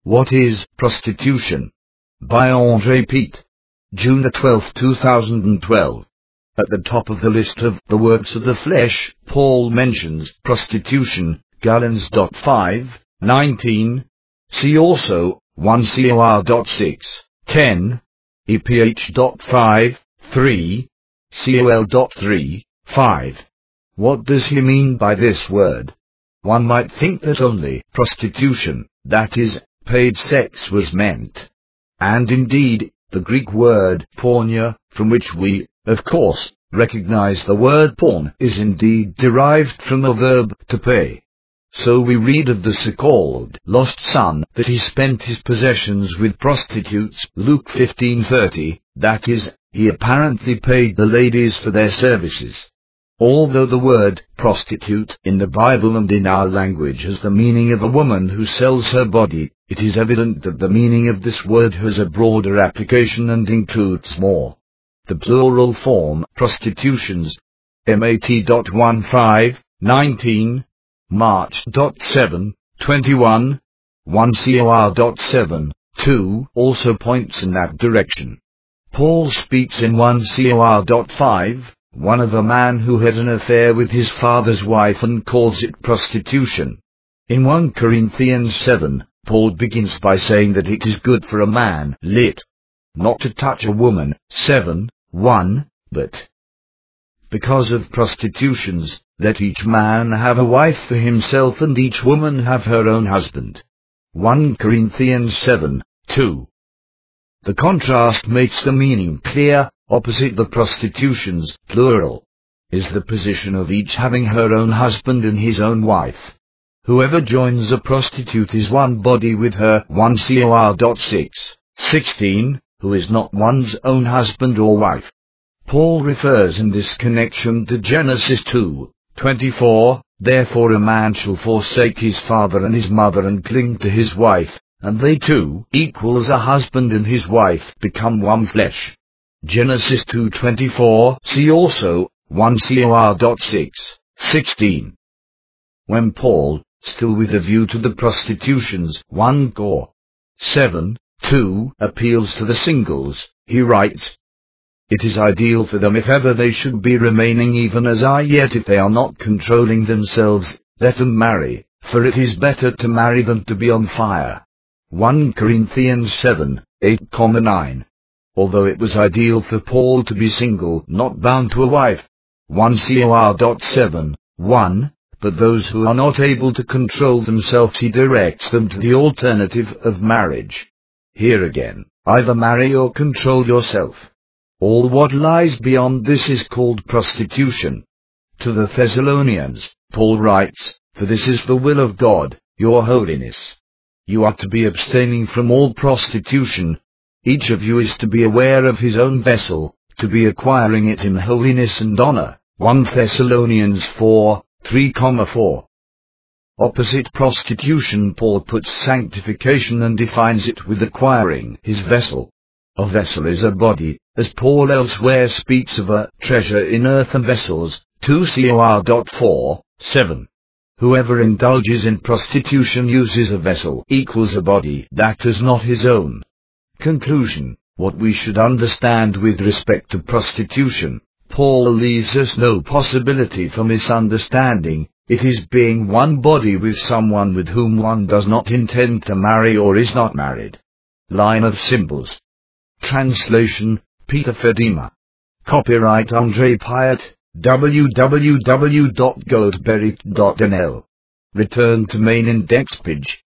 What is prostitution? By Andre Pete. June 12, 2012. At the top of the list of the works of the flesh, Paul mentions prostitution, Galatians 5:19. See also 1 Cor 6:10, EPH 5:3, COL 3:5. What does he mean by this word? One might think that only prostitution, that is, paid sex, was meant. And indeed, the Greek word porneia, from which we, of course, recognize the word porn, is indeed derived from the verb to pay. So we read of the so-called lost son that he spent his possessions with prostitutes, Luke 15:30, that is, he apparently paid the ladies for their services. Although the word prostitute in the Bible and in our language has the meaning of a woman who sells her body, it is evident that the meaning of this word has a broader application and includes more. The plural form, prostitutions, Mat.15:19, March.7:21, 1 Cor 7:2, also points in that direction. Paul speaks in 1 Cor 5:1 of a man who had an affair with his father's wife and calls it prostitution. In 1 Corinthians 7, Paul begins by saying that it is good for a man, not to touch a woman, 7:1, but because of prostitutions, let each man have a wife for himself and each woman have her own husband. 1 Corinthians 7:2. The contrast makes the meaning clear. Opposite the prostitutions, plural, is the position of each having her own husband and his own wife. Whoever joins a prostitute is one body with her, 1 Cor 6:16, who is not one's own husband or wife. Paul refers in this connection to Genesis 2:24, therefore a man shall forsake his father and his mother and cling to his wife, and they two, equal as a husband and his wife, become one flesh. Genesis 2:24, see also 1 Cor 6:16. When Paul, still with a view to the prostitutions, 1 Cor 7:2, appeals to the singles, he writes, "It is ideal for them if ever they should be remaining even as are yet if they are not controlling themselves, let them marry, for it is better to marry than to be on fire." 1 Corinthians 7:8-9. Although it was ideal for Paul to be single, not bound to a wife, 1 Cor 7:1, but those who are not able to control themselves he directs them to the alternative of marriage. Here again, either marry or control yourself. All what lies beyond this is called prostitution. To the Thessalonians, Paul writes, "For this is the will of God, your holiness." You are to be abstaining from all prostitution. Each of you is to be aware of his own vessel, to be acquiring it in holiness and honor. 1 Thessalonians 4:3-4. Opposite prostitution, Paul puts sanctification and defines it with acquiring his vessel. A vessel is a body, as Paul elsewhere speaks of a treasure in earthen vessels, 2 Cor 4:7. Whoever indulges in prostitution uses a vessel equals a body that is not his own. Conclusion: what we should understand with respect to prostitution, Paul leaves us no possibility for misunderstanding. It is being one body with someone with whom one does not intend to marry or is not married. Line of symbols. Translation, Peter Fedima. Copyright Andre Pyatt, www.goldberry.nl. Return to main index page.